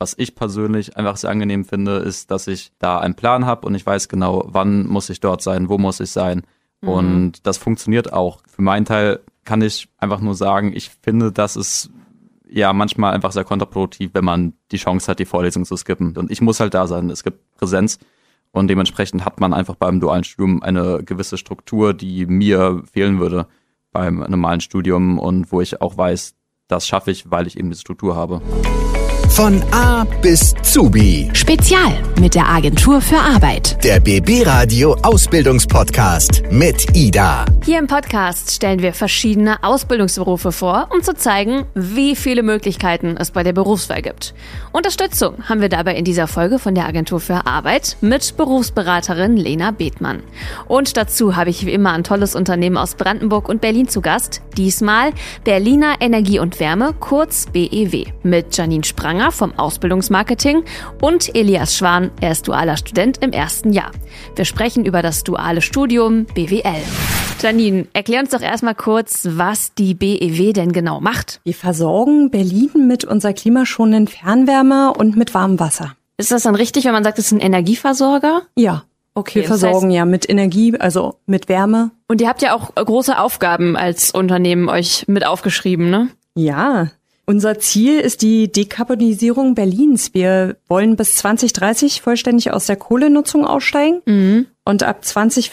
was ich persönlich einfach sehr angenehm finde, ist, dass ich da einen Plan habe und ich weiß genau, wann muss ich dort sein, wo muss ich sein. Und das funktioniert auch. Für meinen Teil kann ich einfach nur sagen, ich finde, das ist ja manchmal einfach sehr kontraproduktiv, wenn man die Chance hat, die Vorlesung zu skippen. Und ich muss halt da sein. Es gibt Präsenz und dementsprechend hat man einfach beim dualen Studium eine gewisse Struktur, die mir fehlen würde beim normalen Studium und wo ich auch weiß, das schaffe ich, weil ich eben diese Struktur habe. Von A bis Zubi. Spezial mit der Agentur für Arbeit. Der BB Radio Ausbildungspodcast mit Ida. Hier im Podcast stellen wir verschiedene Ausbildungsberufe vor, um zu zeigen, wie viele Möglichkeiten es bei der Berufswahl gibt. Unterstützung haben wir dabei in dieser Folge von der Agentur für Arbeit mit Berufsberaterin Lena Bethmann. Und dazu habe ich wie immer ein tolles Unternehmen aus Brandenburg und Berlin zu Gast. Diesmal Berliner Energie und Wärme, kurz BEW, mit Janine Spranger vom Ausbildungsmarketing und Elias Schwan, er ist dualer Student im 1. Jahr. Wir sprechen über das duale Studium BWL. Janine, erklär uns doch erstmal kurz, was die BEW denn genau macht. Wir versorgen Berlin mit unserer klimaschonenden Fernwärme und mit warmem Wasser. Ist das dann richtig, wenn man sagt, es ist ein Energieversorger? Ja. Okay. Wir versorgen ja mit Energie, also mit Wärme. Und ihr habt ja auch große Aufgaben als Unternehmen euch mit aufgeschrieben, ne? Ja. Unser Ziel ist die Dekarbonisierung Berlins. Wir wollen bis 2030 vollständig aus der Kohlenutzung aussteigen. Und ab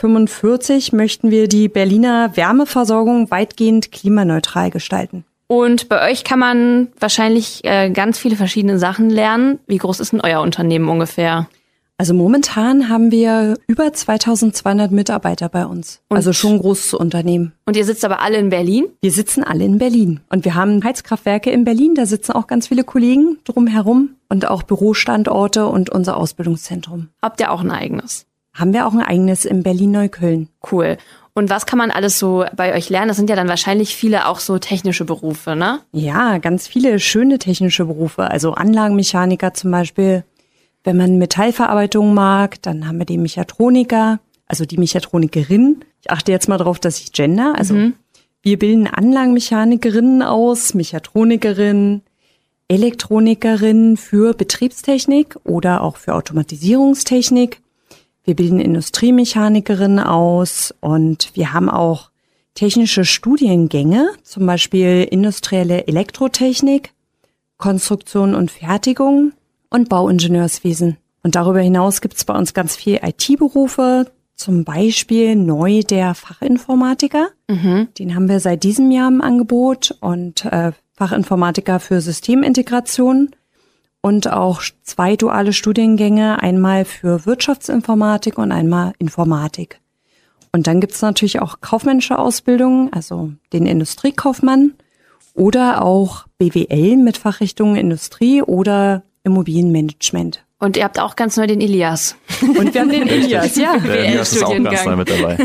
2045 möchten wir die Berliner Wärmeversorgung weitgehend klimaneutral gestalten. Und bei euch kann man wahrscheinlich ganz viele verschiedene Sachen lernen. Wie groß ist denn euer Unternehmen ungefähr? Also momentan haben wir über 2200 Mitarbeiter bei uns. Also schon ein großes Unternehmen. Und ihr sitzt aber alle in Berlin? Wir sitzen alle in Berlin. Und wir haben Heizkraftwerke in Berlin. Da sitzen auch ganz viele Kollegen drumherum. Und auch Bürostandorte und unser Ausbildungszentrum. Habt ihr auch ein eigenes? Haben wir auch ein eigenes in Berlin-Neukölln. Cool. Und was kann man alles so bei euch lernen? Das sind ja dann wahrscheinlich viele auch so technische Berufe, ne? Ja, ganz viele schöne technische Berufe. Also Anlagenmechaniker zum Beispiel. Wenn man Metallverarbeitung mag, dann haben wir den Mechatroniker, also die Mechatronikerin. Ich achte jetzt mal drauf, dass ich gender. Also wir bilden Anlagenmechanikerinnen aus, Mechatronikerinnen, Elektronikerinnen für Betriebstechnik oder auch für Automatisierungstechnik. Wir bilden Industriemechanikerinnen aus und wir haben auch technische Studiengänge, zum Beispiel industrielle Elektrotechnik, Konstruktion und Fertigung und Bauingenieurswesen. Und darüber hinaus gibt es bei uns ganz viel IT-Berufe, zum Beispiel neu der Fachinformatiker. Den haben wir seit diesem Jahr im Angebot und Fachinformatiker für Systemintegration und auch 2 duale Studiengänge, einmal für Wirtschaftsinformatik und einmal Informatik. Und dann gibt es natürlich auch kaufmännische Ausbildungen, also den Industriekaufmann oder auch BWL mit Fachrichtungen Industrie oder Immobilienmanagement. Und ihr habt auch ganz neu den Elias. Und wir haben den Elias, ja. Der Elias ist auch ganz neu mit dabei.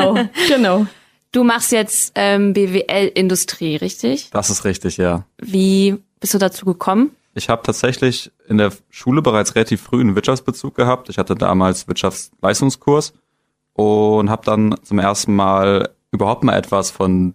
Genau. Du machst jetzt BWL-Industrie, richtig? Das ist richtig, ja. Wie bist du dazu gekommen? Ich habe tatsächlich in der Schule bereits relativ früh einen Wirtschaftsbezug gehabt. Ich hatte damals Wirtschaftsleistungskurs und habe dann zum ersten Mal überhaupt mal etwas von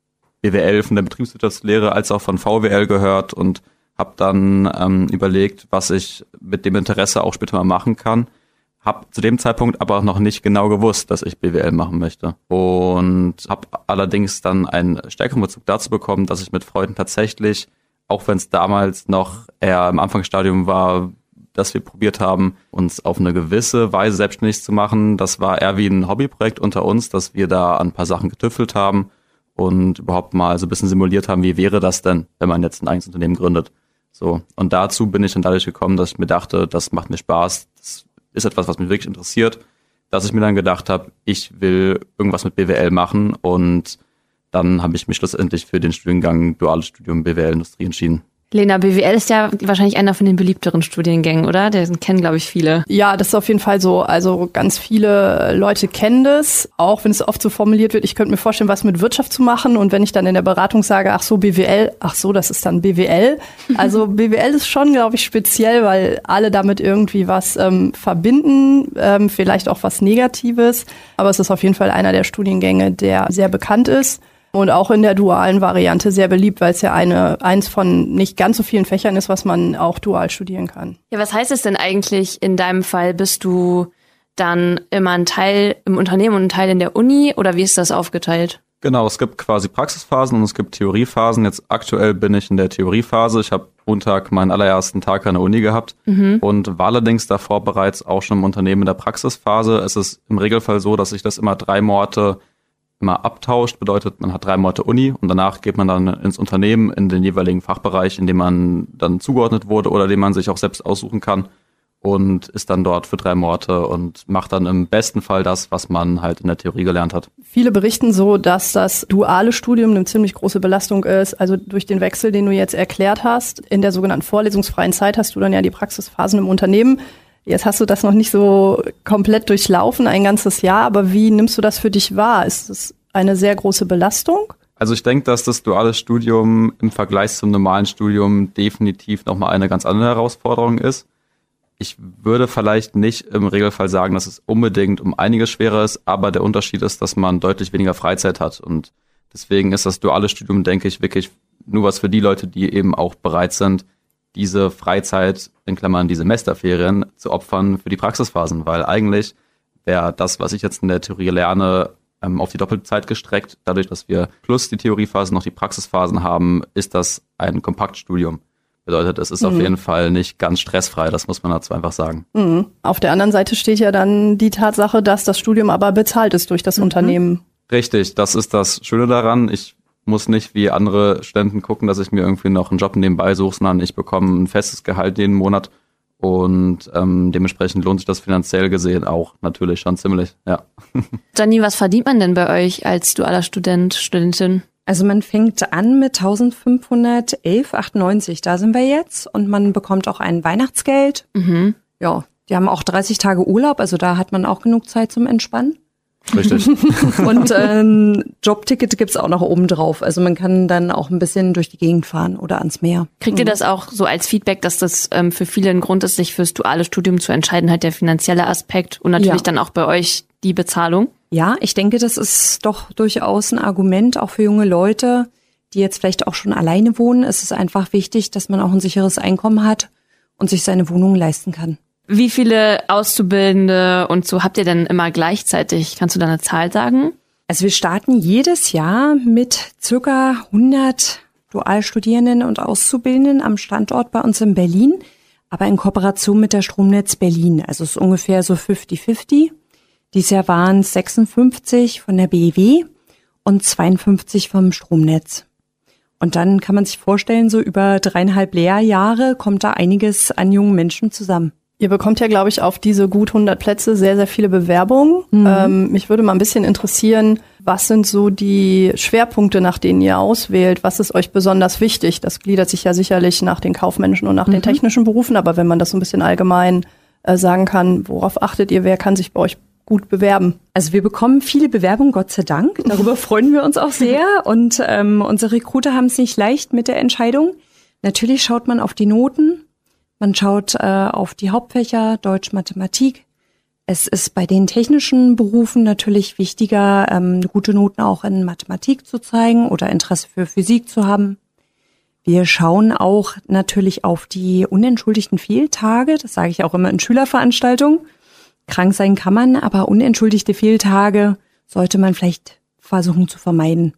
BWL, von der Betriebswirtschaftslehre, als auch von VWL gehört und habe dann überlegt, was ich mit dem Interesse auch später mal machen kann. Habe zu dem Zeitpunkt aber auch noch nicht genau gewusst, dass ich BWL machen möchte. Und habe allerdings dann einen stärkeren Bezug dazu bekommen, dass ich mit Freunden tatsächlich, auch wenn es damals noch eher im Anfangsstadium war, dass wir probiert haben, uns auf eine gewisse Weise selbstständig zu machen. Das war eher wie ein Hobbyprojekt unter uns, dass wir da an ein paar Sachen getüftelt haben und überhaupt mal so ein bisschen simuliert haben, wie wäre das denn, wenn man jetzt ein eigenes Unternehmen gründet. So, und dazu bin ich dann dadurch gekommen, dass ich mir dachte, das macht mir Spaß, das ist etwas, was mich wirklich interessiert, dass ich mir dann gedacht habe, ich will irgendwas mit BWL machen und dann habe ich mich schlussendlich für den Studiengang Duales Studium BWL Industrie entschieden. Lena, BWL ist ja wahrscheinlich einer von den beliebteren Studiengängen, oder? Den kennen, glaube ich, viele. Ja, das ist auf jeden Fall so. Also ganz viele Leute kennen das, auch wenn es oft so formuliert wird. Ich könnte mir vorstellen, was mit Wirtschaft zu machen. Und wenn ich dann in der Beratung sage, ach so, BWL, ach so, das ist dann BWL. Also BWL ist schon, glaube ich, speziell, weil alle damit irgendwie was verbinden, vielleicht auch was Negatives. Aber es ist auf jeden Fall einer der Studiengänge, der sehr bekannt ist. Und auch in der dualen Variante sehr beliebt, weil es ja eins von nicht ganz so vielen Fächern ist, was man auch dual studieren kann. Ja, was heißt es denn eigentlich in deinem Fall? Bist du dann immer ein Teil im Unternehmen und ein Teil in der Uni oder wie ist das aufgeteilt? Genau, es gibt quasi Praxisphasen und es gibt Theoriephasen. Jetzt aktuell bin ich in der Theoriephase. Ich habe Montag meinen allerersten Tag an der Uni gehabt und war allerdings davor bereits auch schon im Unternehmen in der Praxisphase. Es ist im Regelfall so, dass sich das immer 3 Monate immer abtauscht. Bedeutet, man hat 3 Monate Uni und danach geht man dann ins Unternehmen in den jeweiligen Fachbereich, in dem man dann zugeordnet wurde oder den man sich auch selbst aussuchen kann und ist dann dort für 3 Monate und macht dann im besten Fall das, was man halt in der Theorie gelernt hat. Viele berichten so, dass das duale Studium eine ziemlich große Belastung ist. Also durch den Wechsel, den du jetzt erklärt hast, in der sogenannten vorlesungsfreien Zeit hast du dann ja die Praxisphasen im Unternehmen. Jetzt hast du das noch nicht so komplett durchlaufen, ein ganzes Jahr, aber wie nimmst du das für dich wahr? Ist es eine sehr große Belastung? Also ich denke, dass das duale Studium im Vergleich zum normalen Studium definitiv nochmal eine ganz andere Herausforderung ist. Ich würde vielleicht nicht im Regelfall sagen, dass es unbedingt um einiges schwerer ist, aber der Unterschied ist, dass man deutlich weniger Freizeit hat und deswegen ist das duale Studium, denke ich, wirklich nur was für die Leute, die eben auch bereit sind, diese Freizeit, in Klammern die Semesterferien, zu opfern für die Praxisphasen, weil eigentlich wäre das, was ich jetzt in der Theorie lerne, auf die doppelte Zeit gestreckt. Dadurch, dass wir plus die Theoriephasen noch die Praxisphasen haben, ist das ein Kompaktstudium. Bedeutet, es ist auf jeden Fall nicht ganz stressfrei, das muss man dazu einfach sagen. Auf der anderen Seite steht ja dann die Tatsache, dass das Studium aber bezahlt ist durch das Unternehmen. Richtig, das ist das Schöne daran. Ich muss nicht wie andere Studenten gucken, dass ich mir irgendwie noch einen Job nebenbei suche, sondern ich bekomme ein festes Gehalt jeden Monat und dementsprechend lohnt sich das finanziell gesehen auch natürlich schon ziemlich, ja. Janine, was verdient man denn bei euch als dualer Student, Studentin? Also man fängt an mit 1.511,98, da sind wir jetzt und man bekommt auch ein Weihnachtsgeld. Ja, die haben auch 30 Tage Urlaub, also da hat man auch genug Zeit zum Entspannen. Richtig. Und Jobticket gibt's auch noch oben drauf. Also man kann dann auch ein bisschen durch die Gegend fahren oder ans Meer. Kriegt ihr das auch so als Feedback, dass das für viele ein Grund ist, sich fürs duale Studium zu entscheiden, halt der finanzielle Aspekt und natürlich dann auch bei euch die Bezahlung? Ja, ich denke, das ist doch durchaus ein Argument, auch für junge Leute, die jetzt vielleicht auch schon alleine wohnen. Es ist einfach wichtig, dass man auch ein sicheres Einkommen hat und sich seine Wohnung leisten kann. Wie viele Auszubildende und so habt ihr denn immer gleichzeitig? Kannst du da eine Zahl sagen? Also wir starten jedes Jahr mit circa 100 Dualstudierenden und Auszubildenden am Standort bei uns in Berlin, aber in Kooperation mit der Stromnetz Berlin. Also es ist ungefähr so 50-50. Dieses Jahr waren es 56 von der BEW und 52 vom Stromnetz. Und dann kann man sich vorstellen, so über 3,5 Lehrjahre kommt da einiges an jungen Menschen zusammen. Ihr bekommt ja, glaube ich, auf diese gut 100 Plätze sehr, sehr viele Bewerbungen. Mich würde mal ein bisschen interessieren, was sind so die Schwerpunkte, nach denen ihr auswählt? Was ist euch besonders wichtig? Das gliedert sich ja sicherlich nach den kaufmännischen und nach den technischen Berufen. Aber wenn man das so ein bisschen allgemein sagen kann, worauf achtet ihr? Wer kann sich bei euch gut bewerben? Also wir bekommen viele Bewerbungen, Gott sei Dank. Darüber freuen wir uns auch sehr. Und unsere Recruiter haben es nicht leicht mit der Entscheidung. Natürlich schaut man auf die Noten. Man schaut auf die Hauptfächer, Deutsch, Mathematik. Es ist bei den technischen Berufen natürlich wichtiger, gute Noten auch in Mathematik zu zeigen oder Interesse für Physik zu haben. Wir schauen auch natürlich auf die unentschuldigten Fehltage. Das sage ich auch immer in Schülerveranstaltungen. Krank sein kann man, aber unentschuldigte Fehltage sollte man vielleicht versuchen zu vermeiden.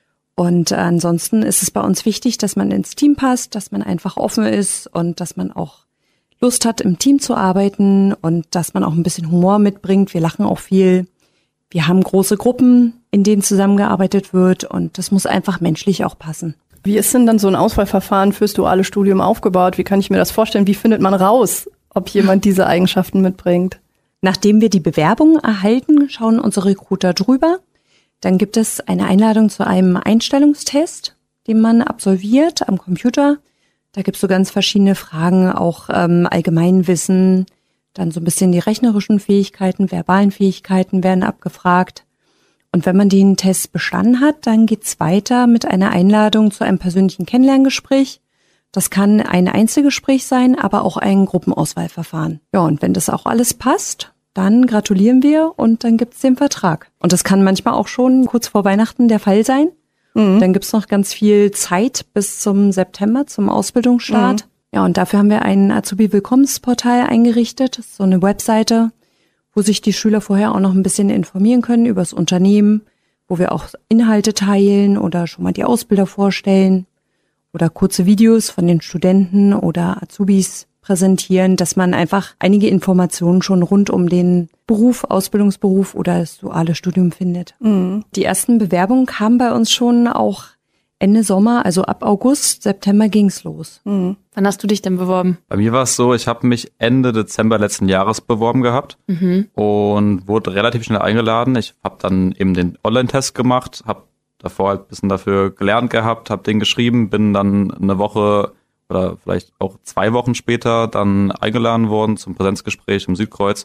Und ansonsten ist es bei uns wichtig, dass man ins Team passt, dass man einfach offen ist und dass man auch Lust hat, im Team zu arbeiten und dass man auch ein bisschen Humor mitbringt. Wir lachen auch viel. Wir haben große Gruppen, in denen zusammengearbeitet wird und das muss einfach menschlich auch passen. Wie ist denn dann so ein Auswahlverfahren fürs duale Studium aufgebaut? Wie kann ich mir das vorstellen? Wie findet man raus, ob jemand diese Eigenschaften mitbringt? Nachdem wir die Bewerbung erhalten, schauen unsere Recruiter drüber. Dann gibt es eine Einladung zu einem Einstellungstest, den man absolviert am Computer. Da gibt es so ganz verschiedene Fragen, auch Allgemeinwissen, dann so ein bisschen die rechnerischen Fähigkeiten, verbalen Fähigkeiten werden abgefragt. Und wenn man den Test bestanden hat, dann geht's weiter mit einer Einladung zu einem persönlichen Kennenlerngespräch. Das kann ein Einzelgespräch sein, aber auch ein Gruppenauswahlverfahren. Ja, und wenn das auch alles passt, dann gratulieren wir und dann gibt's den Vertrag. Und das kann manchmal auch schon kurz vor Weihnachten der Fall sein. Dann gibt's noch ganz viel Zeit bis zum September, zum Ausbildungsstart. Ja, und dafür haben wir ein Azubi-Willkommensportal eingerichtet. Das ist so eine Webseite, wo sich die Schüler vorher auch noch ein bisschen informieren können über das Unternehmen, wo wir auch Inhalte teilen oder schon mal die Ausbilder vorstellen oder kurze Videos von den Studenten oder Azubis präsentieren, dass man einfach einige Informationen schon rund um den Beruf, Ausbildungsberuf oder das duale Studium findet. Die ersten Bewerbungen kamen bei uns schon auch Ende Sommer, also ab August, September ging's los. Wann hast du dich denn beworben? Bei mir war es so, ich habe mich Ende Dezember letzten Jahres beworben gehabt und wurde relativ schnell eingeladen. Ich habe dann eben den Online-Test gemacht, habe davor halt ein bisschen dafür gelernt gehabt, habe den geschrieben, bin dann eine Woche oder vielleicht auch 2 Wochen später dann eingeladen worden zum Präsenzgespräch im Südkreuz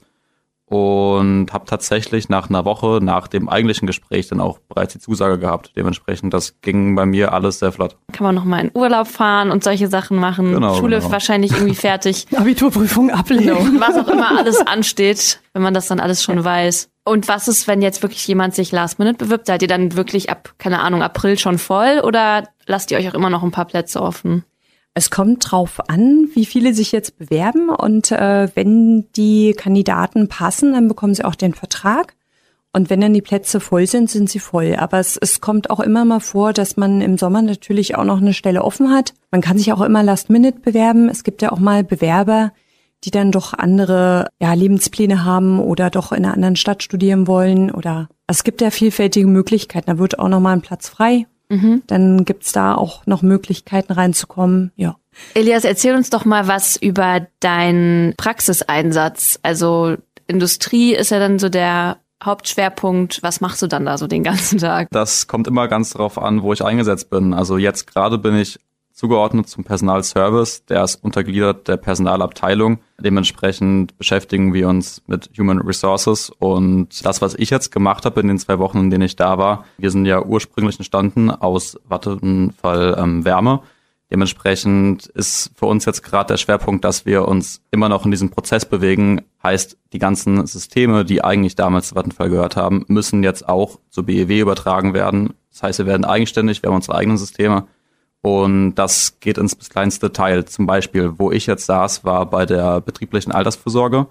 und habe tatsächlich nach einer Woche nach dem eigentlichen Gespräch dann auch bereits die Zusage gehabt. Dementsprechend, das ging bei mir alles sehr flott. Kann man noch mal in Urlaub fahren und solche Sachen machen. Schule wahrscheinlich irgendwie fertig. Abiturprüfung ablegen. Was auch immer alles ansteht, wenn man das dann alles schon weiß. Und was ist, wenn jetzt wirklich jemand sich Last Minute bewirbt? Seid ihr dann wirklich ab, keine Ahnung, April schon voll oder lasst ihr euch auch immer noch ein paar Plätze offen? Es kommt drauf an, wie viele sich jetzt bewerben und wenn die Kandidaten passen, dann bekommen sie auch den Vertrag und wenn dann die Plätze voll sind, sind sie voll. Aber es kommt auch immer mal vor, dass man im Sommer natürlich auch noch eine Stelle offen hat. Man kann sich auch immer Last Minute bewerben. Es gibt ja auch mal Bewerber, die dann doch andere Lebenspläne haben oder doch in einer anderen Stadt studieren wollen oder es gibt ja vielfältige Möglichkeiten. Da wird auch noch mal ein Platz frei. Dann gibt's da auch noch Möglichkeiten reinzukommen, ja. Elias, erzähl uns doch mal was über deinen Praxiseinsatz. Also Industrie ist ja dann so der Hauptschwerpunkt. Was machst du dann da so den ganzen Tag? Das kommt immer ganz drauf an, wo ich eingesetzt bin. Also jetzt gerade bin ich zugeordnet zum Personalservice, der ist untergliedert der Personalabteilung. Dementsprechend beschäftigen wir uns mit Human Resources und das, was ich jetzt gemacht habe in den 2 Wochen, in denen ich da war, wir sind ja ursprünglich entstanden aus Vattenfall Wärme. Dementsprechend ist für uns jetzt gerade der Schwerpunkt, dass wir uns immer noch in diesem Prozess bewegen. Heißt, die ganzen Systeme, die eigentlich damals zu Vattenfall gehört haben, müssen jetzt auch zur BEW übertragen werden. Das heißt, wir werden eigenständig, wir haben unsere eigenen Systeme. Und das geht ins bis kleinste Detail. Zum Beispiel, wo ich jetzt saß, war bei der betrieblichen Altersvorsorge.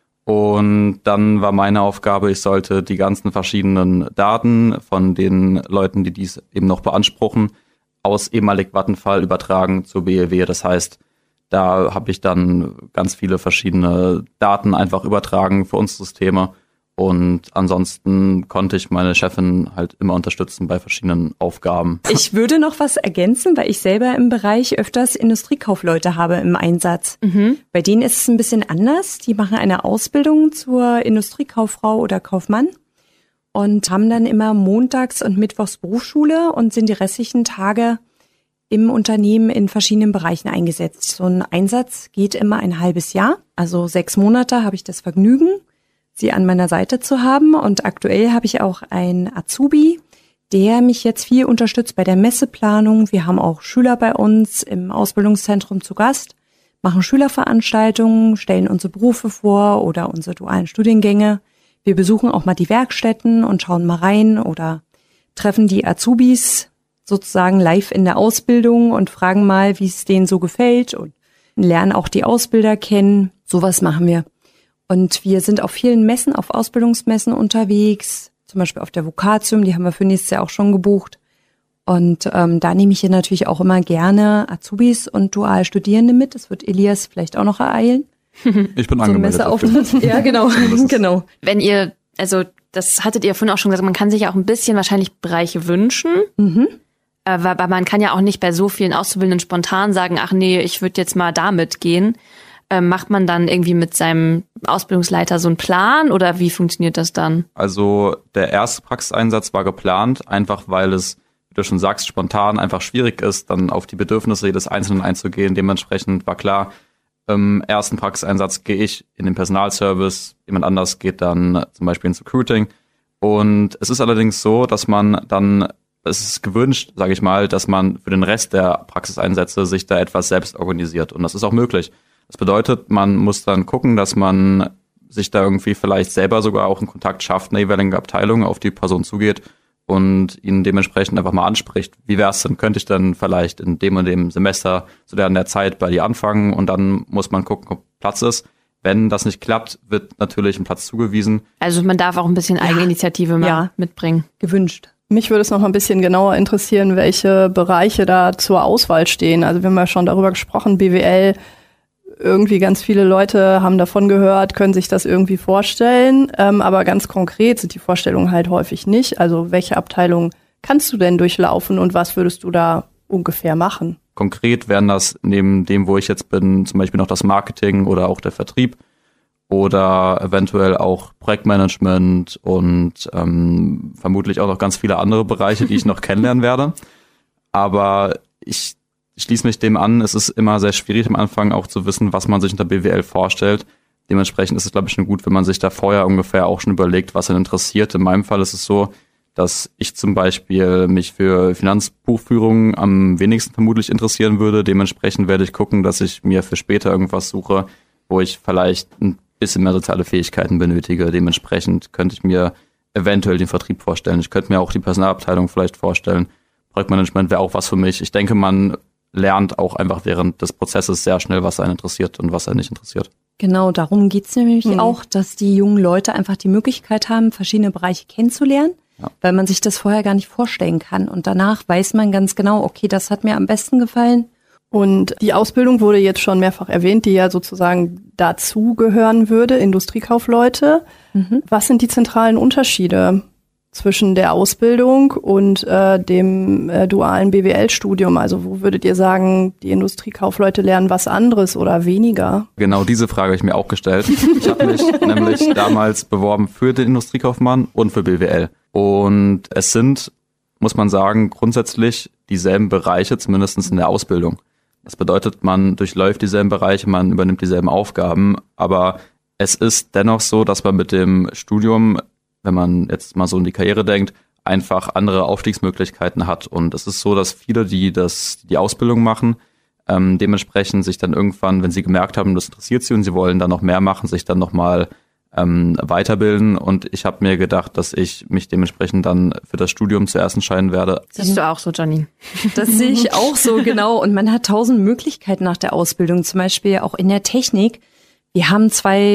Und dann war meine Aufgabe, ich sollte die ganzen verschiedenen Daten von den Leuten, die dies eben noch beanspruchen, aus ehemalig Vattenfall übertragen zur BEW. Das heißt, da habe ich dann ganz viele verschiedene Daten einfach übertragen für unsere Systeme. Und ansonsten konnte ich meine Chefin halt immer unterstützen bei verschiedenen Aufgaben. Ich würde noch was ergänzen, weil ich selber im Bereich öfters Industriekaufleute habe im Einsatz. Bei denen ist es ein bisschen anders. Die machen eine Ausbildung zur Industriekauffrau oder Kaufmann und haben dann immer montags und mittwochs Berufsschule und sind die restlichen Tage im Unternehmen in verschiedenen Bereichen eingesetzt. So ein Einsatz geht immer ein halbes Jahr. Also 6 Monate habe ich das Vergnügen, sie an meiner Seite zu haben. Und aktuell habe ich auch einen Azubi, der mich jetzt viel unterstützt bei der Messeplanung. Wir haben auch Schüler bei uns im Ausbildungszentrum zu Gast, machen Schülerveranstaltungen, stellen unsere Berufe vor oder unsere dualen Studiengänge. Wir besuchen auch mal die Werkstätten und schauen mal rein oder treffen die Azubis sozusagen live in der Ausbildung und fragen mal, wie es denen so gefällt und lernen auch die Ausbilder kennen. Sowas machen wir. Und wir sind auf vielen Messen, auf Ausbildungsmessen unterwegs, zum Beispiel auf der Vokatium, die haben wir für nächstes Jahr auch schon gebucht. Und da nehme ich hier natürlich auch immer gerne Azubis und Dualstudierende mit. Das wird Elias vielleicht auch noch ereilen. Ich bin angemeldet. Ja, genau. Genau. Wenn ihr, also das hattet ihr vorhin auch schon gesagt, man kann sich ja auch ein bisschen wahrscheinlich Bereiche wünschen. Aber man kann ja auch nicht bei so vielen Auszubildenden spontan sagen, ach nee, ich würde jetzt mal damit gehen. Macht man dann irgendwie mit seinem Ausbildungsleiter so einen Plan oder wie funktioniert das dann? Also der erste Praxiseinsatz war geplant, einfach weil es, wie du schon sagst, spontan einfach schwierig ist, dann auf die Bedürfnisse jedes Einzelnen einzugehen. Dementsprechend war klar, im ersten Praxiseinsatz gehe ich in den Personalservice, jemand anders geht dann zum Beispiel ins Recruiting. Und es ist allerdings so, dass man dann, es ist gewünscht, sage ich mal, dass man für den Rest der Praxiseinsätze sich da etwas selbst organisiert. Und das ist auch möglich. Das bedeutet, man muss dann gucken, dass man sich da irgendwie vielleicht selber sogar auch in Kontakt schafft, eine jeweilige Abteilung auf die Person zugeht und ihn dementsprechend einfach mal anspricht. Wie wär's denn? Könnte ich dann vielleicht in dem und dem Semester zu der Zeit bei dir anfangen und dann muss man gucken, ob Platz ist. Wenn das nicht klappt, wird natürlich ein Platz zugewiesen. Also man darf auch ein bisschen Eigeninitiative mal mitbringen. Gewünscht. Mich würde es noch mal ein bisschen genauer interessieren, welche Bereiche da zur Auswahl stehen. Also wir haben ja schon darüber gesprochen, BWL, irgendwie ganz viele Leute haben davon gehört, können sich das irgendwie vorstellen. Aber ganz konkret sind die Vorstellungen halt häufig nicht. Also welche Abteilung kannst du denn durchlaufen und was würdest du da ungefähr machen? Konkret wären das neben dem, wo ich jetzt bin, zum Beispiel noch das Marketing oder auch der Vertrieb oder eventuell auch Projektmanagement und vermutlich auch noch ganz viele andere Bereiche, die ich noch kennenlernen werde. Aber ich schließe mich dem an. Es ist immer sehr schwierig am Anfang auch zu wissen, was man sich unter BWL vorstellt. Dementsprechend ist es, glaube ich, schon gut, wenn man sich da vorher ungefähr auch schon überlegt, was einen interessiert. In meinem Fall ist es so, dass ich zum Beispiel mich für Finanzbuchführung am wenigsten vermutlich interessieren würde. Dementsprechend werde ich gucken, dass ich mir für später irgendwas suche, wo ich vielleicht ein bisschen mehr soziale Fähigkeiten benötige. Dementsprechend könnte ich mir eventuell den Vertrieb vorstellen. Ich könnte mir auch die Personalabteilung vielleicht vorstellen. Projektmanagement wäre auch was für mich. Ich denke, man lernt auch einfach während des Prozesses sehr schnell, was einen interessiert und was einen nicht interessiert. Genau, darum geht's nämlich auch, dass die jungen Leute einfach die Möglichkeit haben, verschiedene Bereiche kennenzulernen, weil man sich das vorher gar nicht vorstellen kann. Und danach weiß man ganz genau, okay, das hat mir am besten gefallen. Und die Ausbildung wurde jetzt schon mehrfach erwähnt, die ja sozusagen dazugehören würde, Industriekaufleute. Was sind die zentralen Unterschiede zwischen der Ausbildung und dem dualen BWL-Studium? Also wo würdet ihr sagen, die Industriekaufleute lernen was anderes oder weniger? Genau diese Frage habe ich mir auch gestellt. Ich habe mich nämlich damals beworben für den Industriekaufmann und für BWL. Und es sind, muss man sagen, grundsätzlich dieselben Bereiche, zumindest in der Ausbildung. Das bedeutet, man durchläuft dieselben Bereiche, man übernimmt dieselben Aufgaben, aber es ist dennoch so, dass man mit dem Studium, wenn man jetzt mal so in die Karriere denkt, einfach andere Aufstiegsmöglichkeiten hat. Und es ist so, dass viele, die die Ausbildung machen, dementsprechend sich dann irgendwann, wenn sie gemerkt haben, das interessiert sie und sie wollen dann noch mehr machen, sich dann nochmal weiterbilden. Und ich habe mir gedacht, dass ich mich dementsprechend dann für das Studium zuerst entscheiden werde. Siehst du auch so, Janine? Das sehe ich auch so, genau. Und man hat 1000 Möglichkeiten nach der Ausbildung, zum Beispiel auch in der Technik. Wir haben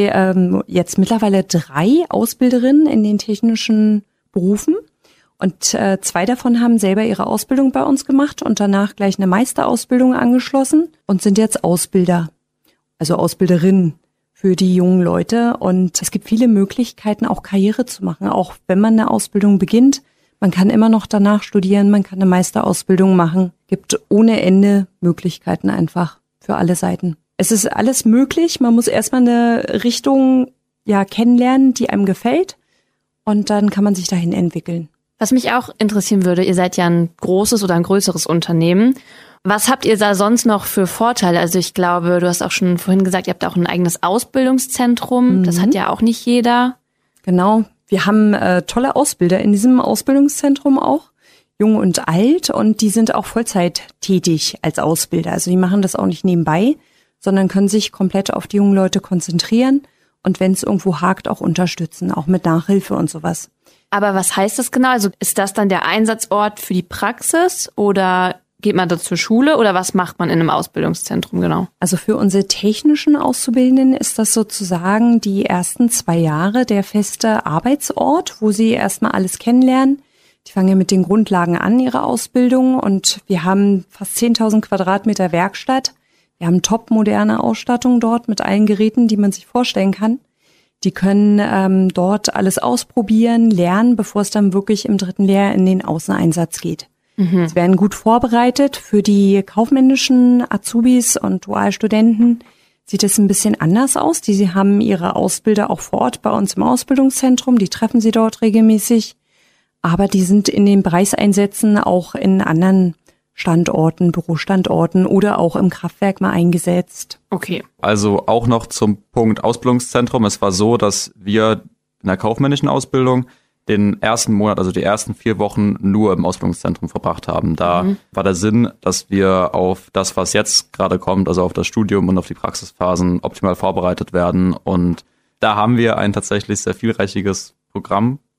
jetzt mittlerweile 3 Ausbilderinnen in den technischen Berufen. Und 2 davon haben selber ihre Ausbildung bei uns gemacht und danach gleich eine Meisterausbildung angeschlossen und sind jetzt Ausbilder, also Ausbilderinnen für die jungen Leute. Und es gibt viele Möglichkeiten, auch Karriere zu machen, auch wenn man eine Ausbildung beginnt. Man kann immer noch danach studieren, man kann eine Meisterausbildung machen. Gibt ohne Ende Möglichkeiten einfach für alle Seiten. Es ist alles möglich. Man muss erstmal eine Richtung kennenlernen, die einem gefällt. Und dann kann man sich dahin entwickeln. Was mich auch interessieren würde, ihr seid ja ein großes oder ein größeres Unternehmen. Was habt ihr da sonst noch für Vorteile? Also ich glaube, du hast auch schon vorhin gesagt, ihr habt auch ein eigenes Ausbildungszentrum. Das hat ja auch nicht jeder. Genau. Wir haben tolle Ausbilder in diesem Ausbildungszentrum auch, jung und alt. Und die sind auch Vollzeit tätig als Ausbilder. Also die machen das auch nicht nebenbei, sondern können sich komplett auf die jungen Leute konzentrieren und wenn es irgendwo hakt, auch unterstützen, auch mit Nachhilfe und sowas. Aber was heißt das genau? Also ist das dann der Einsatzort für die Praxis oder geht man da zur Schule oder was macht man in einem Ausbildungszentrum genau? Also für unsere technischen Auszubildenden ist das sozusagen die ersten 2 Jahre der feste Arbeitsort, wo sie erstmal alles kennenlernen. Die fangen ja mit den Grundlagen an, ihre Ausbildung, und wir haben fast 10.000 Quadratmeter Werkstatt. Wir haben topmoderne Ausstattung dort mit allen Geräten, die man sich vorstellen kann. Die können dort alles ausprobieren, lernen, bevor es dann wirklich im 3. Lehrjahr in den Außeneinsatz geht. Sie werden gut vorbereitet. Für die kaufmännischen Azubis und Dualstudenten sieht es ein bisschen anders aus. Sie haben ihre Ausbilder auch vor Ort bei uns im Ausbildungszentrum. Die treffen sie dort regelmäßig. Aber die sind in den Bereichseinsätzen auch in anderen Standorten, Bürostandorten oder auch im Kraftwerk mal eingesetzt. Okay. Also auch noch zum Punkt Ausbildungszentrum. Es war so, dass wir in der kaufmännischen Ausbildung den ersten Monat, also die ersten 4 Wochen nur im Ausbildungszentrum verbracht haben. Da war der Sinn, dass wir auf das, was jetzt gerade kommt, also auf das Studium und auf die Praxisphasen optimal vorbereitet werden. Und da haben wir ein tatsächlich sehr vielreichiges Programm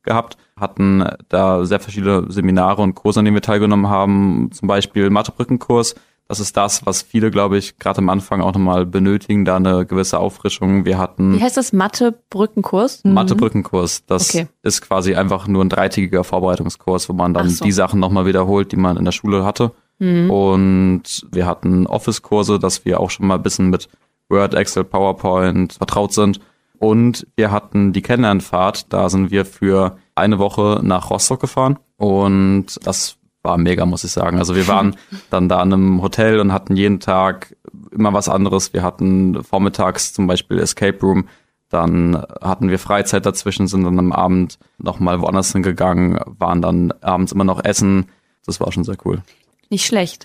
gehabt, hatten da sehr verschiedene Seminare und Kurse, an denen wir teilgenommen haben, zum Beispiel Mathebrückenkurs. Das ist das, was viele, glaube ich, gerade am Anfang auch nochmal benötigen, da eine gewisse Auffrischung. Wir hatten... Wie heißt das? Mathebrückenkurs? Mathebrückenkurs. Das ist quasi einfach nur ein 3-tägiger Vorbereitungskurs, wo man dann die Sachen nochmal wiederholt, die man in der Schule hatte. Und wir hatten Office-Kurse, dass wir auch schon mal ein bisschen mit Word, Excel, PowerPoint vertraut sind. Und wir hatten die Kennenlernfahrt. Da sind wir für eine Woche nach Rostock gefahren. Und das war mega, muss ich sagen. Also wir waren dann da in einem Hotel und hatten jeden Tag immer was anderes. Wir hatten vormittags zum Beispiel Escape Room, dann hatten wir Freizeit dazwischen, sind dann am Abend nochmal woanders hingegangen, waren dann abends immer noch essen. Das war schon sehr cool. Nicht schlecht.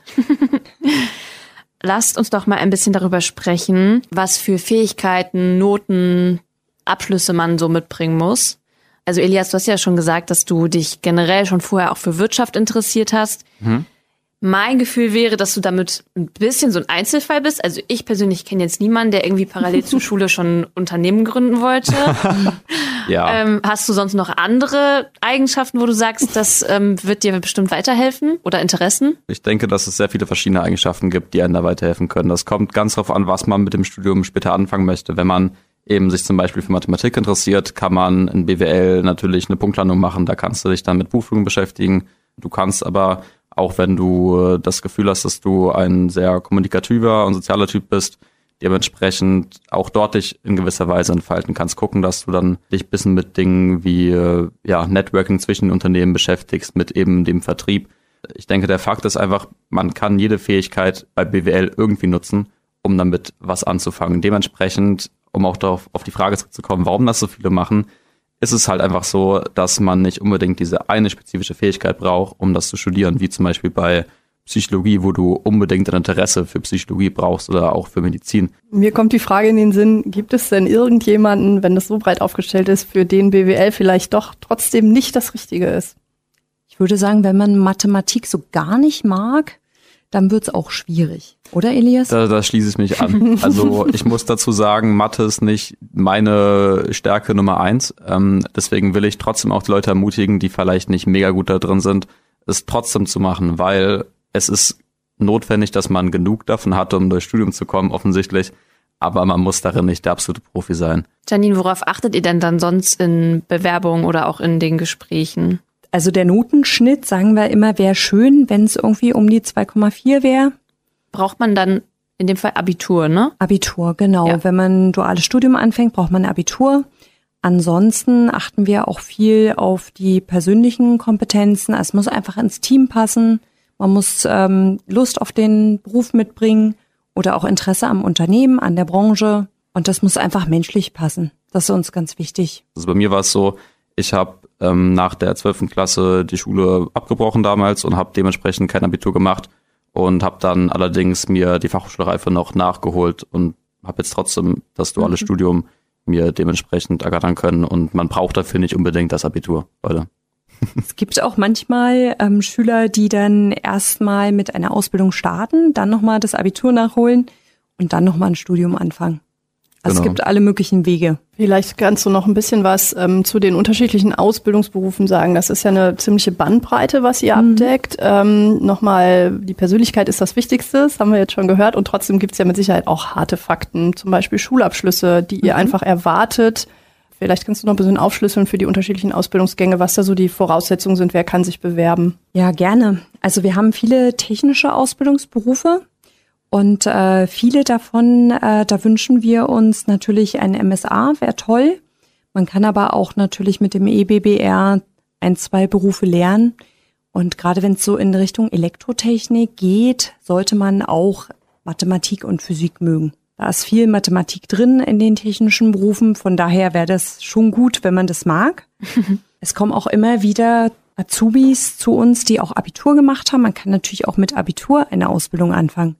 Lasst uns doch mal ein bisschen darüber sprechen, was für Fähigkeiten, Noten, Abschlüsse man so mitbringen muss. Also Elias, du hast ja schon gesagt, dass du dich generell schon vorher auch für Wirtschaft interessiert hast. Mein Gefühl wäre, dass du damit ein bisschen so ein Einzelfall bist. Also ich persönlich kenne jetzt niemanden, der irgendwie parallel zur Schule schon ein Unternehmen gründen wollte. Ja. Hast du sonst noch andere Eigenschaften, wo du sagst, das wird dir bestimmt weiterhelfen oder Interessen? Ich denke, dass es sehr viele verschiedene Eigenschaften gibt, die einem da weiterhelfen können. Das kommt ganz drauf an, was man mit dem Studium später anfangen möchte. Wenn man eben sich zum Beispiel für Mathematik interessiert, kann man in BWL natürlich eine Punktlandung machen. Da kannst du dich dann mit Buchführung beschäftigen. Du kannst aber, auch wenn du das Gefühl hast, dass du ein sehr kommunikativer und sozialer Typ bist, dementsprechend auch dort dich in gewisser Weise entfalten kannst. Gucken, dass du dann dich ein bisschen mit Dingen wie Networking zwischen den Unternehmen beschäftigst, mit eben dem Vertrieb. Ich denke, der Fakt ist einfach, man kann jede Fähigkeit bei BWL irgendwie nutzen, um damit was anzufangen. Dementsprechend, um auch darauf auf die Frage zurückzukommen, warum das so viele machen, ist es halt einfach so, dass man nicht unbedingt diese eine spezifische Fähigkeit braucht, um das zu studieren, wie zum Beispiel bei Psychologie, wo du unbedingt ein Interesse für Psychologie brauchst oder auch für Medizin. Mir kommt die Frage in den Sinn, gibt es denn irgendjemanden, wenn das so breit aufgestellt ist, für den BWL vielleicht doch trotzdem nicht das Richtige ist? Ich würde sagen, wenn man Mathematik so gar nicht mag, dann wird's auch schwierig. Oder, Elias? Da schließe ich mich an. Also ich muss dazu sagen, Mathe ist nicht meine Stärke Nummer 1. Deswegen will ich trotzdem auch die Leute ermutigen, die vielleicht nicht mega gut da drin sind, es trotzdem zu machen, weil es ist notwendig, dass man genug davon hat, um durchs Studium zu kommen, offensichtlich. Aber man muss darin nicht der absolute Profi sein. Janine, worauf achtet ihr denn dann sonst in Bewerbungen oder auch in den Gesprächen? Also der Notenschnitt, sagen wir immer, wäre schön, wenn es irgendwie um die 2,4 wäre. Braucht man dann in dem Fall Abitur, ne? Abitur, genau. Ja. Wenn man ein duales Studium anfängt, braucht man ein Abitur. Ansonsten achten wir auch viel auf die persönlichen Kompetenzen. Es muss einfach ins Team passen. Man muss Lust auf den Beruf mitbringen oder auch Interesse am Unternehmen, an der Branche. Und das muss einfach menschlich passen. Das ist uns ganz wichtig. Also bei mir war es so, ich habe nach der 12. Klasse die Schule abgebrochen damals und habe dementsprechend kein Abitur gemacht und habe dann allerdings mir die Fachhochschulreife noch nachgeholt und habe jetzt trotzdem das duale Studium mir dementsprechend ergattern können und man braucht dafür nicht unbedingt das Abitur, Leute. Es gibt auch manchmal Schüler, die dann erstmal mit einer Ausbildung starten, dann nochmal das Abitur nachholen und dann nochmal ein Studium anfangen. Also Genau. Es gibt alle möglichen Wege. Vielleicht kannst du noch ein bisschen was zu den unterschiedlichen Ausbildungsberufen sagen. Das ist ja eine ziemliche Bandbreite, was ihr abdeckt. Nochmal, die Persönlichkeit ist das Wichtigste, das haben wir jetzt schon gehört. Und trotzdem gibt es ja mit Sicherheit auch harte Fakten, zum Beispiel Schulabschlüsse, die ihr einfach erwartet. Vielleicht kannst du noch ein bisschen aufschlüsseln für die unterschiedlichen Ausbildungsgänge, was da so die Voraussetzungen sind, wer kann sich bewerben? Ja, gerne. Also wir haben viele technische Ausbildungsberufe. Und viele davon, da wünschen wir uns natürlich ein MSA, wäre toll. Man kann aber auch natürlich mit dem EBBR 1-2 Berufe lernen. Und gerade wenn es so in Richtung Elektrotechnik geht, sollte man auch Mathematik und Physik mögen. Da ist viel Mathematik drin in den technischen Berufen. Von daher wäre das schon gut, wenn man das mag. Es kommen auch immer wieder Azubis zu uns, die auch Abitur gemacht haben. Man kann natürlich auch mit Abitur eine Ausbildung anfangen.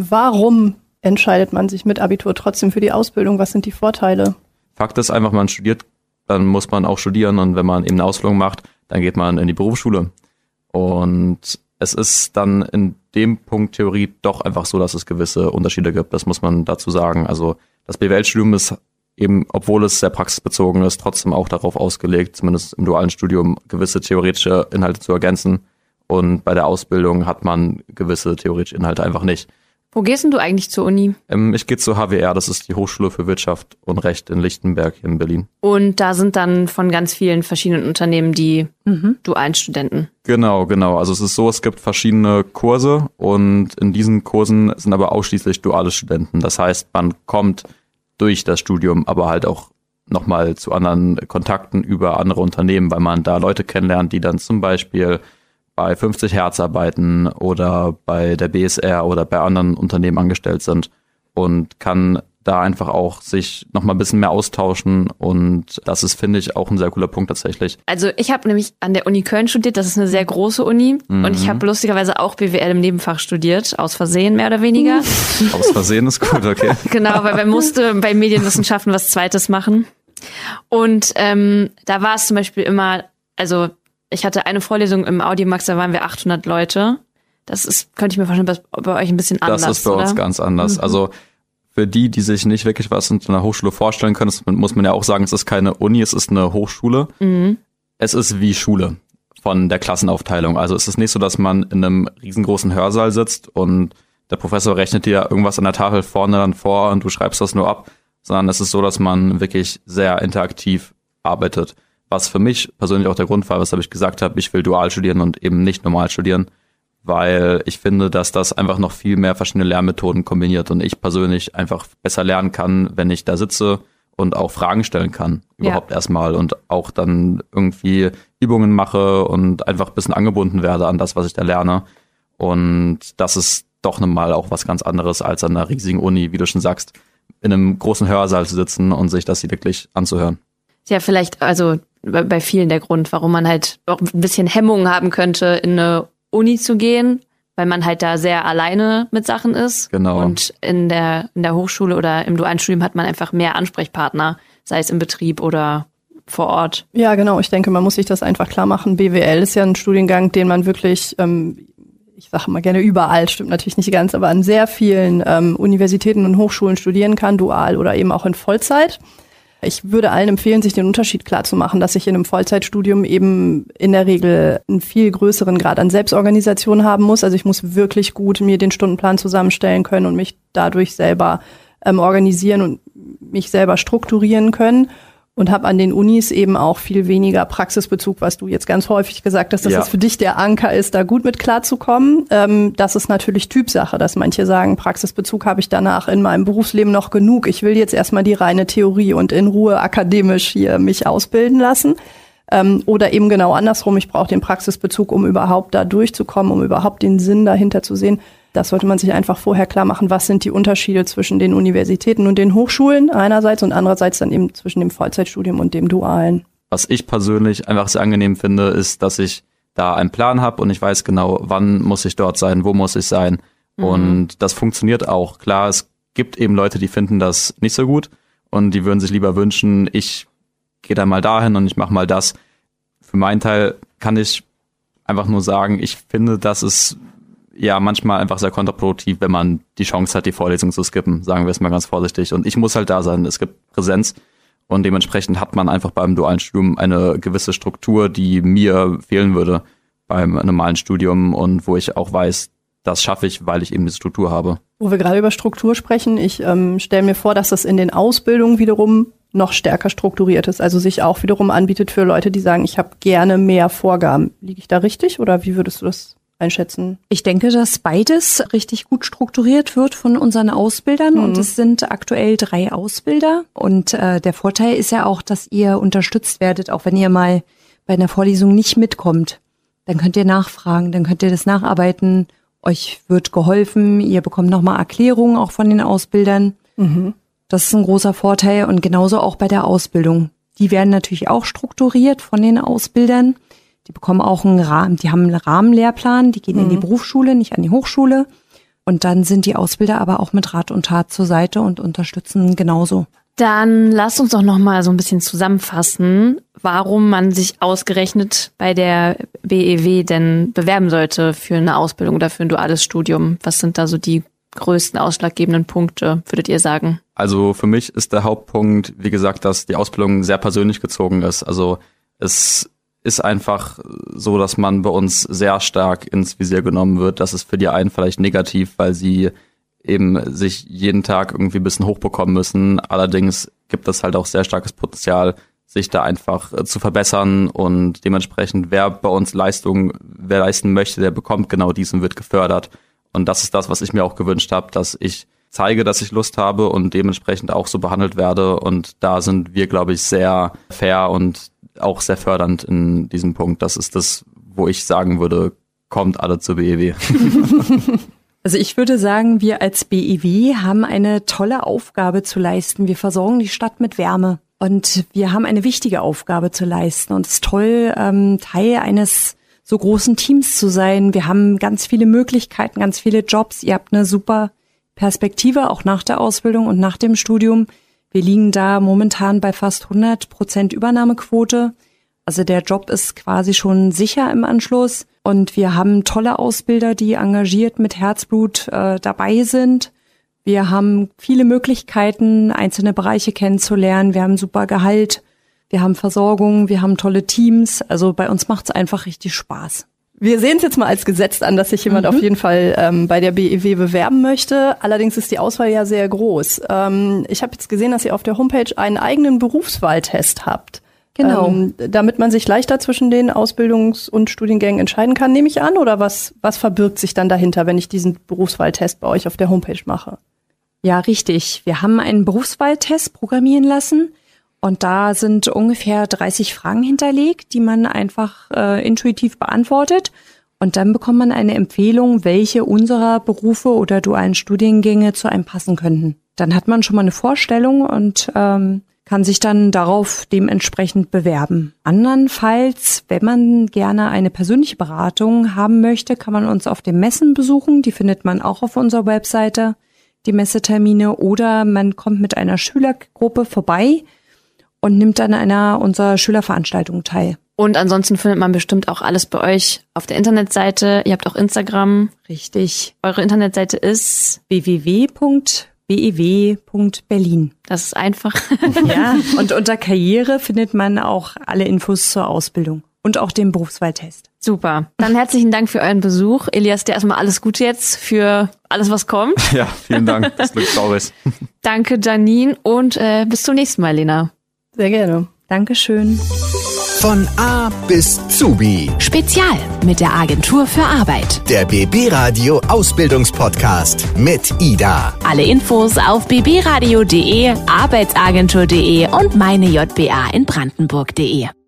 Warum entscheidet man sich mit Abitur trotzdem für die Ausbildung? Was sind die Vorteile? Fakt ist einfach, man studiert, dann muss man auch studieren und wenn man eben eine Ausbildung macht, dann geht man in die Berufsschule. Und es ist dann in dem Punkt Theorie doch einfach so, dass es gewisse Unterschiede gibt. Das muss man dazu sagen. Also das BWL-Studium ist eben, obwohl es sehr praxisbezogen ist, trotzdem auch darauf ausgelegt, zumindest im dualen Studium, gewisse theoretische Inhalte zu ergänzen. Und bei der Ausbildung hat man gewisse theoretische Inhalte einfach nicht. Wo gehst denn du eigentlich zur Uni? Ich gehe zur HWR, das ist die Hochschule für Wirtschaft und Recht in Lichtenberg hier in Berlin. Und da sind dann von ganz vielen verschiedenen Unternehmen die dualen Studenten. Genau. Also es ist so, es gibt verschiedene Kurse und in diesen Kursen sind aber ausschließlich duale Studenten. Das heißt, man kommt durch das Studium aber halt auch nochmal zu anderen Kontakten über andere Unternehmen, weil man da Leute kennenlernt, die dann zum Beispiel bei 50 Hertz arbeiten oder bei der BSR oder bei anderen Unternehmen angestellt sind und kann da einfach auch sich nochmal ein bisschen mehr austauschen und das ist, finde ich, auch ein sehr cooler Punkt tatsächlich. Also ich habe nämlich an der Uni Köln studiert, das ist eine sehr große Uni und ich habe lustigerweise auch BWL im Nebenfach studiert, aus Versehen mehr oder weniger. Aus Versehen ist gut, okay. Genau, weil man musste bei Medienwissenschaften was Zweites machen und da war es zum Beispiel immer, also ich hatte eine Vorlesung im Audimax, da waren wir 800 Leute. Das ist, könnte ich mir vorstellen, bei euch ein bisschen anders, das ist bei uns ganz anders. Also für die sich nicht wirklich was in einer Hochschule vorstellen können, das muss man ja auch sagen, es ist keine Uni, es ist eine Hochschule. Es ist wie Schule von der Klassenaufteilung. Also es ist nicht so, dass man in einem riesengroßen Hörsaal sitzt und der Professor rechnet dir irgendwas an der Tafel vorne dann vor und du schreibst das nur ab, sondern es ist so, dass man wirklich sehr interaktiv arbeitet. Was für mich persönlich auch der Grund war, weshalb ich gesagt habe, ich will dual studieren und eben nicht normal studieren, weil ich finde, dass das einfach noch viel mehr verschiedene Lernmethoden kombiniert und ich persönlich einfach besser lernen kann, wenn ich da sitze und auch Fragen stellen kann, überhaupt erstmal und auch dann irgendwie Übungen mache und einfach ein bisschen angebunden werde an das, was ich da lerne. Und das ist doch nochmal auch was ganz anderes als an einer riesigen Uni, wie du schon sagst, in einem großen Hörsaal zu sitzen und sich das wirklich anzuhören. Ja, vielleicht, also bei vielen der Grund, warum man halt auch ein bisschen Hemmungen haben könnte, in eine Uni zu gehen, weil man halt da sehr alleine mit Sachen ist. Genau. Und in der Hochschule oder im dualen Studium hat man einfach mehr Ansprechpartner, sei es im Betrieb oder vor Ort. Ja, genau. Ich denke, man muss sich das einfach klar machen. BWL ist ja ein Studiengang, den man wirklich, ich sage mal gerne überall, stimmt natürlich nicht ganz, aber an sehr vielen Universitäten und Hochschulen studieren kann, dual oder eben auch in Vollzeit. Ich würde allen empfehlen, sich den Unterschied klar zu machen, dass ich in einem Vollzeitstudium eben in der Regel einen viel größeren Grad an Selbstorganisation haben muss. Also ich muss wirklich gut mir den Stundenplan zusammenstellen können und mich dadurch selber organisieren und mich selber strukturieren können. Und habe an den Unis eben auch viel weniger Praxisbezug, was du jetzt ganz häufig gesagt hast, dass das für dich der Anker ist, da gut mit klarzukommen. Das ist natürlich Typsache, dass manche sagen, Praxisbezug habe ich danach in meinem Berufsleben noch genug. Ich will jetzt erstmal die reine Theorie und in Ruhe akademisch hier mich ausbilden lassen. Oder eben genau andersrum, ich brauche den Praxisbezug, um überhaupt da durchzukommen, um überhaupt den Sinn dahinter zu sehen. Das sollte man sich einfach vorher klar machen, was sind die Unterschiede zwischen den Universitäten und den Hochschulen einerseits und andererseits dann eben zwischen dem Vollzeitstudium und dem Dualen. Was ich persönlich einfach sehr angenehm finde, ist, dass ich da einen Plan habe und ich weiß genau, wann muss ich dort sein, wo muss ich sein. Und das funktioniert auch. Klar, es gibt eben Leute, die finden das nicht so gut und die würden sich lieber wünschen, ich gehe dann mal dahin und ich mache mal das. Für meinen Teil kann ich einfach nur sagen, ich finde, dass es ja manchmal einfach sehr kontraproduktiv, wenn man die Chance hat, die Vorlesung zu skippen, sagen wir es mal ganz vorsichtig. Und ich muss halt da sein, es gibt Präsenz und dementsprechend hat man einfach beim dualen Studium eine gewisse Struktur, die mir fehlen würde beim normalen Studium und wo ich auch weiß, das schaffe ich, weil ich eben diese Struktur habe. Wo wir gerade über Struktur sprechen, ich stelle mir vor, dass das in den Ausbildungen wiederum noch stärker strukturiert ist, also sich auch wiederum anbietet für Leute, die sagen, ich habe gerne mehr Vorgaben. Liege ich da richtig oder wie würdest du das einschätzen? Ich denke, dass beides richtig gut strukturiert wird von unseren Ausbildern und es sind aktuell 3 Ausbilder und der Vorteil ist ja auch, dass ihr unterstützt werdet, auch wenn ihr mal bei einer Vorlesung nicht mitkommt. Dann könnt ihr nachfragen, dann könnt ihr das nacharbeiten, euch wird geholfen, ihr bekommt nochmal Erklärungen auch von den Ausbildern. Das ist ein großer Vorteil und genauso auch bei der Ausbildung. Die werden natürlich auch strukturiert von den Ausbildern. Die bekommen auch einen Rahmen, die haben einen Rahmenlehrplan, die gehen in die Berufsschule, nicht an die Hochschule. Und dann sind die Ausbilder aber auch mit Rat und Tat zur Seite und unterstützen genauso. Dann lasst uns doch noch mal so ein bisschen zusammenfassen, warum man sich ausgerechnet bei der BEW denn bewerben sollte für eine Ausbildung oder für ein duales Studium. Was sind da so die größten ausschlaggebenden Punkte, würdet ihr sagen? Also für mich ist der Hauptpunkt, wie gesagt, dass die Ausbildung sehr persönlich gezogen ist. Also es ist einfach so, dass man bei uns sehr stark ins Visier genommen wird. Das ist für die einen vielleicht negativ, weil sie eben sich jeden Tag irgendwie ein bisschen hochbekommen müssen. Allerdings gibt es halt auch sehr starkes Potenzial, sich da einfach zu verbessern, und dementsprechend, wer bei uns wer leisten möchte, der bekommt genau dies und wird gefördert. Und das ist das, was ich mir auch gewünscht habe, dass ich zeige, dass ich Lust habe und dementsprechend auch so behandelt werde. Und da sind wir, glaube ich, sehr fair und auch sehr fördernd in diesem Punkt. Das ist das, wo ich sagen würde, kommt alle zur BEW. Also ich würde sagen, wir als BEW haben eine tolle Aufgabe zu leisten. Wir versorgen die Stadt mit Wärme und wir haben eine wichtige Aufgabe zu leisten. Und es ist toll, Teil eines so großen Teams zu sein. Wir haben ganz viele Möglichkeiten, ganz viele Jobs. Ihr habt eine super Perspektive, auch nach der Ausbildung und nach dem Studium. Wir liegen da momentan bei fast 100% Übernahmequote. Also der Job ist quasi schon sicher im Anschluss. Und wir haben tolle Ausbilder, die engagiert mit Herzblut dabei sind. Wir haben viele Möglichkeiten, einzelne Bereiche kennenzulernen. Wir haben super Gehalt, wir haben Versorgung, wir haben tolle Teams. Also bei uns macht's einfach richtig Spaß. Wir sehen es jetzt mal als gesetzt an, dass sich jemand auf jeden Fall bei der BEW bewerben möchte. Allerdings ist die Auswahl ja sehr groß. Ich habe jetzt gesehen, dass ihr auf der Homepage einen eigenen Berufswahltest habt. Genau. Damit man sich leichter zwischen den Ausbildungs- und Studiengängen entscheiden kann, nehme ich an? Oder was verbirgt sich dann dahinter, wenn ich diesen Berufswahltest bei euch auf der Homepage mache? Ja, richtig. Wir haben einen Berufswahltest programmieren lassen. Und da sind ungefähr 30 Fragen hinterlegt, die man einfach intuitiv beantwortet. Und dann bekommt man eine Empfehlung, welche unserer Berufe oder dualen Studiengänge zu einem passen könnten. Dann hat man schon mal eine Vorstellung und kann sich dann darauf dementsprechend bewerben. Andernfalls, wenn man gerne eine persönliche Beratung haben möchte, kann man uns auf den Messen besuchen. Die findet man auch auf unserer Webseite, die Messetermine. Oder man kommt mit einer Schülergruppe vorbei und nimmt an einer unserer Schülerveranstaltungen teil. Und ansonsten findet man bestimmt auch alles bei euch auf der Internetseite. Ihr habt auch Instagram. Richtig. Eure Internetseite ist www.bew.berlin. Das ist einfach. Ja, und unter Karriere findet man auch alle Infos zur Ausbildung und auch den Berufswahltest. Super. Dann herzlichen Dank für euren Besuch. Elias, dir erstmal alles Gute jetzt für alles, was kommt. Ja, vielen Dank. Das Glück Doris. Danke, Janine, und bis zum nächsten Mal, Lena. Sehr gerne. Dankeschön. Von A bis Zubi. Spezial mit der Agentur für Arbeit. Der BB Radio Ausbildungspodcast mit Ida. Alle Infos auf bbradio.de, arbeitsagentur.de und meinejba in Brandenburg.de.